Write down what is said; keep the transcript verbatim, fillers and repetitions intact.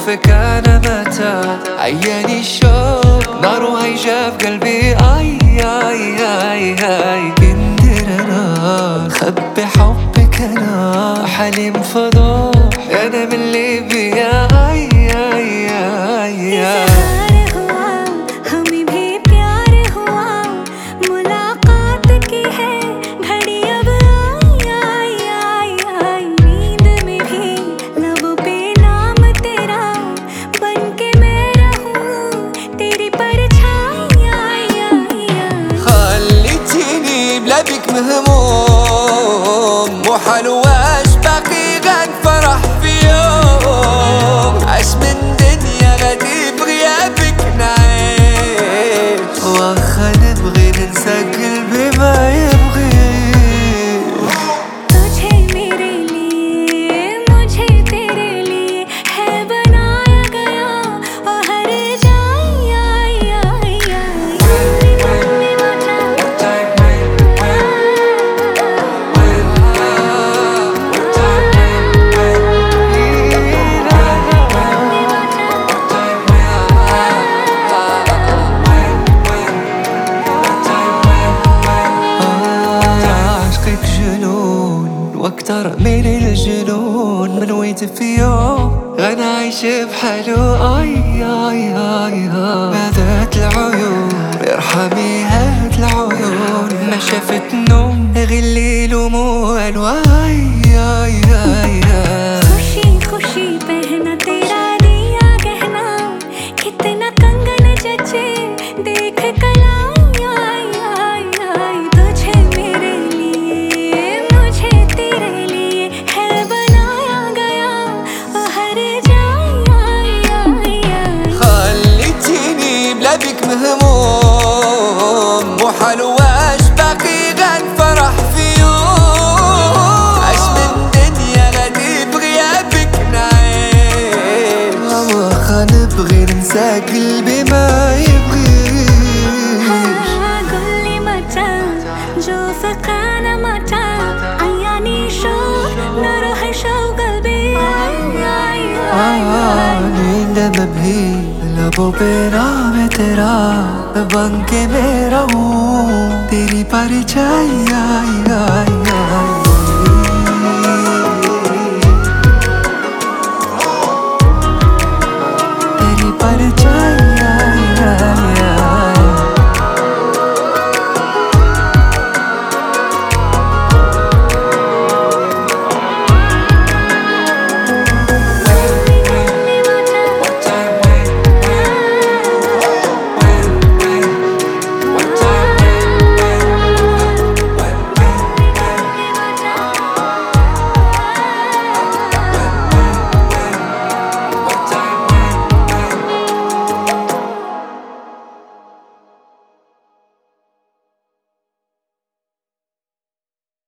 أشوفك أنا متى عياني الشوق نار هيجا في قلبي. أي أي أي أي كندر أنا خبي حبك أنا حليم فضوح أنا من ليبيا. أي أي أي أي بك مهموم مو حلوة باقي غن فرح في يوم عاش من دنيا غادي بغيابك نعيش واخا نبغي ننسى قلبي ما يبغي. واكتر من الجنون من ويت في يوم غنى عايش بحاله. اي اي اي هذات العيون ارحمي هاد العيون ما شافت نوم غير الليل وموال. واي اي اي खुशी खुशी पहना तेरा दिया गहना कितना कंगन जचे देख कलाई आई आई आई तुझे मेरे लिए मुझे तेरे लिए है बनाया गया हर जाई आई आई आई خليتيني بلا بك مهموم مو حلواش باقي غن فرح في يوم عاش من دنيا غادي بغيابك نعيش واخا نبغي ننسى قلبي ما يبغيش. قولي متى نشوفك أنا متى عياني شوق نار هيشوق قلبي. नींद में भी लबों पे नाम है तेरा बन के मैं रहूं तेरी परछाई आई आई आई।